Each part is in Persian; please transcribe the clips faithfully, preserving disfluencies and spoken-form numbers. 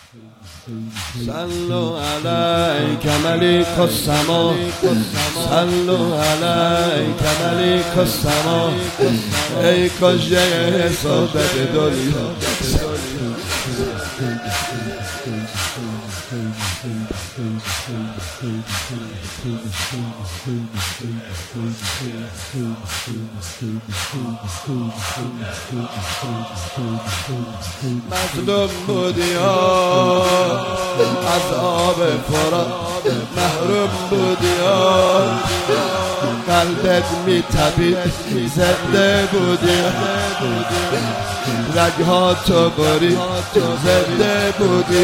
صلوا عليك ملك السماء، صلوا عليك ملك السماء. ای کاش حسابت دنیا مظلوم بودی از آب فرات، محروم بودی قلبت میتپید، زنده بودی رگها تو برید، زنده بودی.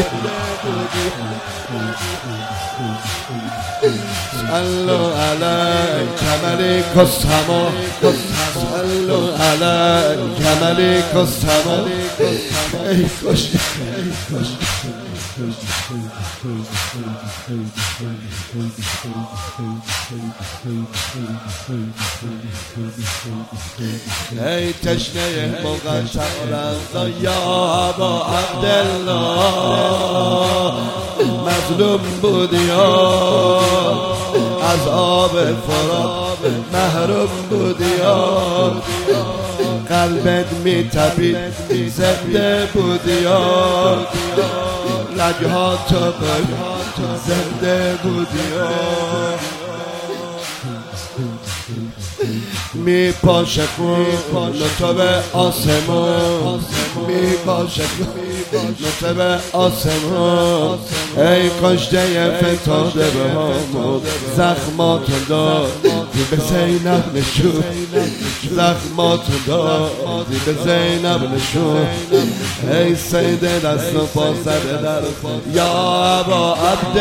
صلوا عليك ملك السماء، صلوا عليك ملك السماء. ای کاش ای تشنه مقشر یا ابا عبدالله، مظلوم بودی از آب فرات، محروم بودی قلبت میتپید، زنده بودی رگها تو برید، زنده بودی. می پاشه خون تو به آسمان، می پاشه خون تو به آسمان. ای کاشته فتاده به همون زخماتو دادی به زینب نشون، زخماتو دادی به زینب نشون. ای سید دست و پا زده در یا ابا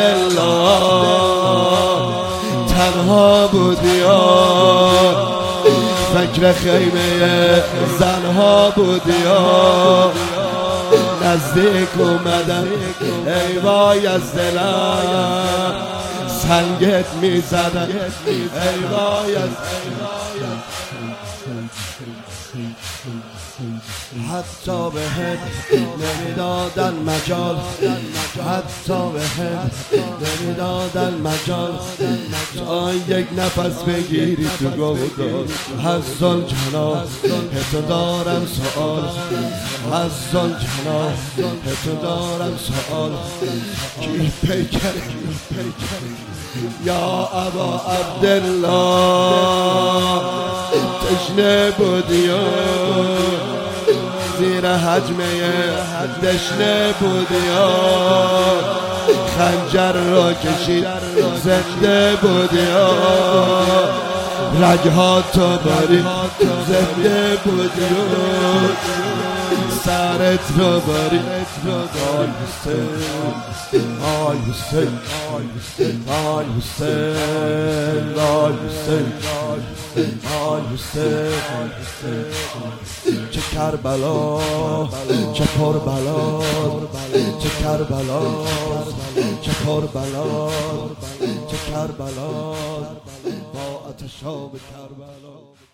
عبدالله، تنها بودی فکر خیمه زنها بودی، نزدیک اومدم ای وای از دلم سنگت میزدم، ای وای از حتی به هم نمیدادن مجال، حتی به هم نمیدادن مجال تا یک نفس بگیری تو گودال. حسن جناب تو دارم سؤال، حسن جناب تو دارم سؤال. کی پیکر یا ابا عبدالله، تشنه بودی زیر حجمه دشنه بودی، خنجر را کشید، زنده بودی رگها تو برید، زنده بودی سرت رو برید. آی حسین، آی حسین، آی حسین، آی حسین، آی حسین. چه کربلا، چه کربلا، چه کربلا، چه کربلا، چه کربلا با آتش آب کربلا.